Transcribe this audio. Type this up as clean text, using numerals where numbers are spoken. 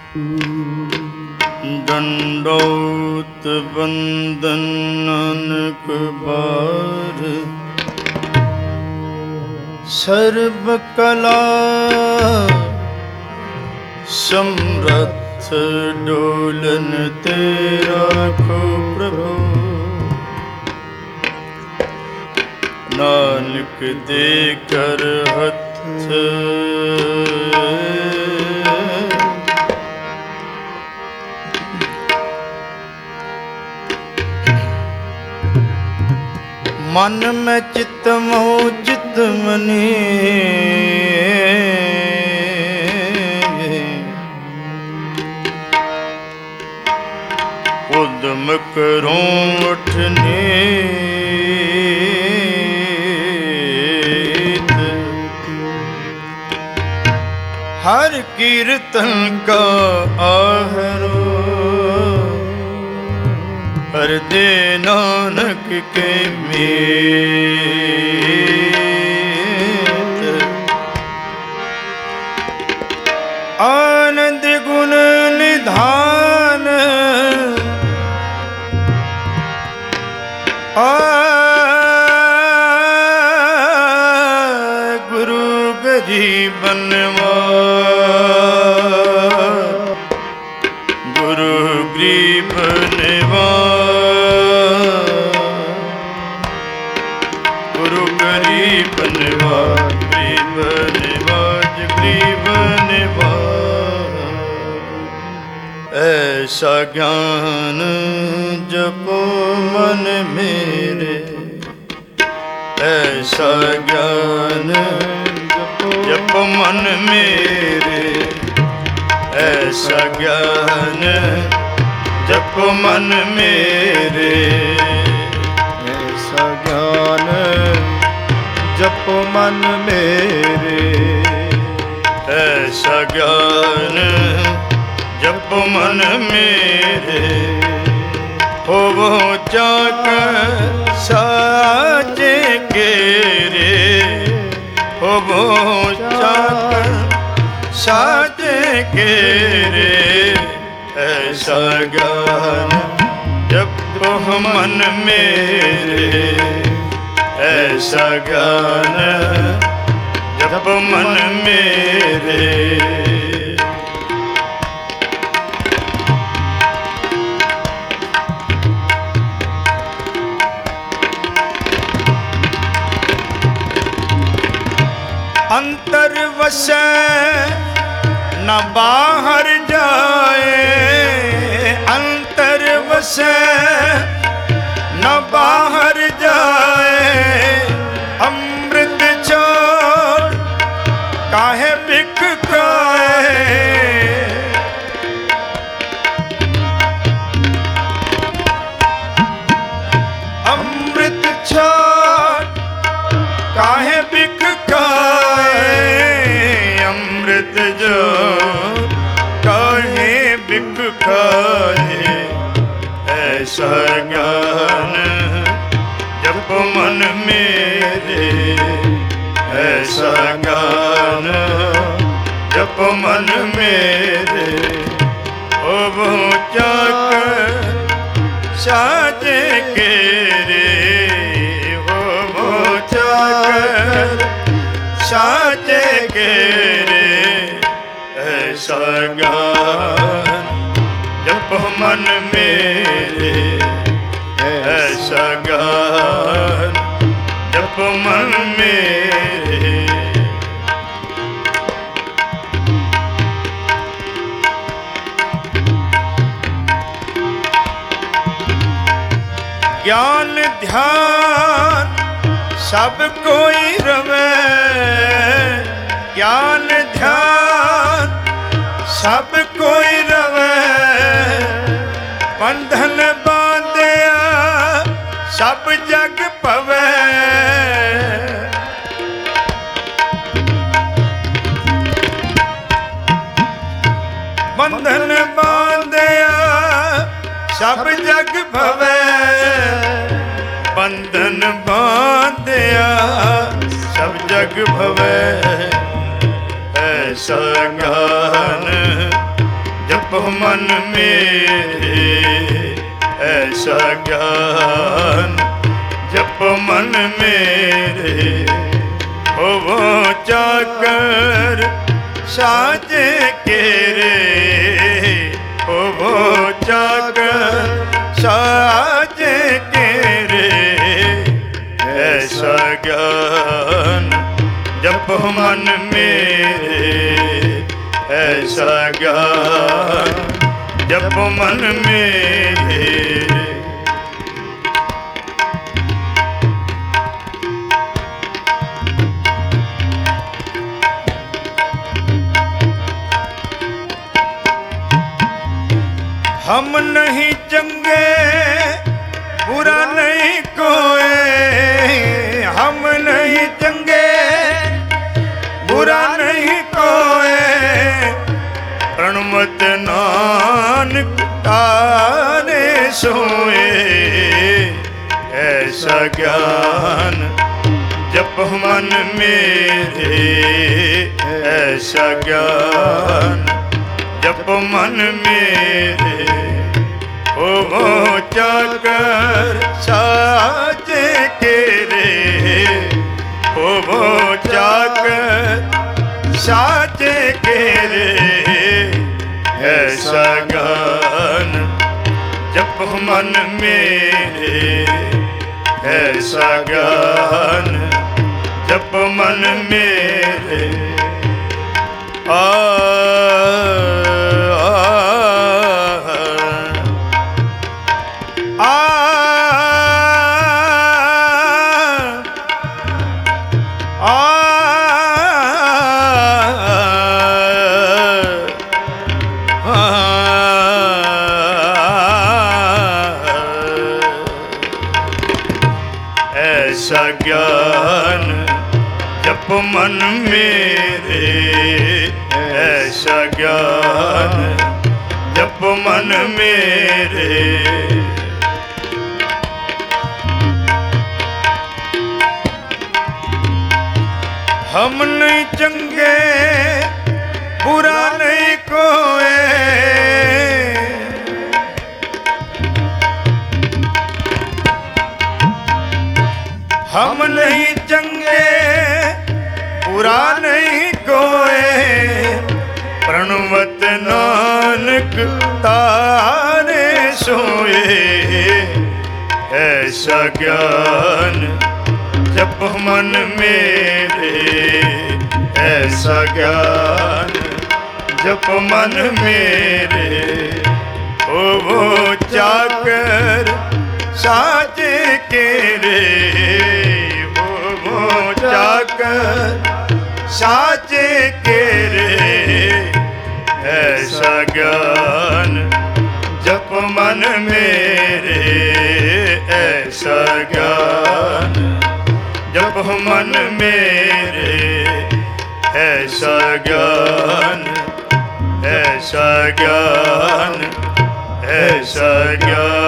दंडौत बंदन अनेक बार, सर्व कला समर्थ डोलन तेरा खो प्रभु। नानक दे कर हथ मन में चित्त मोह चित्त मनी, उद्यम करूं उठने हर कीर्तन का आहरो, हर दे नानक के मीत। आनंद गुण निधान गुरु गरीबनवा, गुरु गरीब गुरु गरीब निवाज, गरीब निवाज, गरीब निवाज। ऐसा ज्ञान जपो मन मेरे, ऐसा ज्ञान जपो मन मेरे, ऐसा ज्ञान जपो मन मेरे, ऐसा ज्ञान जपो मन मेरे, ऐसा ज्ञान जपो मन मेरे। हो वो जाकर साचे के रे, हो वो जाकर साचे के रे, ऐसा ज्ञान जपो मन मेरे, ऐसा ज्ञान जपो मन मेरे। अंतर वसै न बाहर जाए, अंतर वसै न बाहर जाए, अमृत छोड़ काहे बिक खाए। अमृत छोड़ काहे बिक खाए, अमृत जो काहे बिक खाए। ऐसा ज्ञान जपो मन मेरे, ऐसा ज्ञान जपो मन मेरे। ओ वो चाकर साजे के रे, ओ वो चाकर साजे के रे, ऐसा ज्ञान जपो मन मेरे, ऐसा ज्ञान जपो मन मेरे। ज्ञान ध्यान सब कोई रवे, ज्ञान ध्यान सब कोई रवे। बंधन बांधिया सब जग पवे, बंधन बांधिया सब जग भवे। बंधन बांधिया सब जग भवे। ऐसा ज्ञान जप मन मेरे ऐसा ज्ञान, जप मन मेरे हो वो चाकर साजे केरे, हो वो चाकर साजे केरे। ऐसा ज्ञान जप मन मेरे ऐसा ज्ञान जप मन मेरे। हम नहीं चंगे बुरा नहीं कोई, हम नहीं चंगे बुरा नहीं कोई, प्रणमत नानक तारे सोए। ऐसा ज्ञान जप मन मेरे ऐसा ज्ञान जप मन मेरे हो वो चाकर साजे केरे, हो वो चाकर साजे केरे। ऐसा ज्ञान जप मन मेरे ऐसा ज्ञान जप मन मेरे। आ ऐसा ज्ञान जप मन मेरे ऐसा ज्ञान जप मन मेरे। हम नहीं चंगे बुरा नहीं कोई, हम नहीं चंगे बुरा नहीं कोई, प्रणवत नानक तारे सोए। ऐसा ज्ञान जप मन मेरे ऐसा ज्ञान जप मन मेरे हो वो चाकर साजे केरे, हो वो चाकर साजे केरे। ऐसा ज्ञान जप मन मेरे ऐसा ज्ञान जप मन मेरे। ऐसा ज्ञान ऐसा ज्ञान ऐसा ज्ञान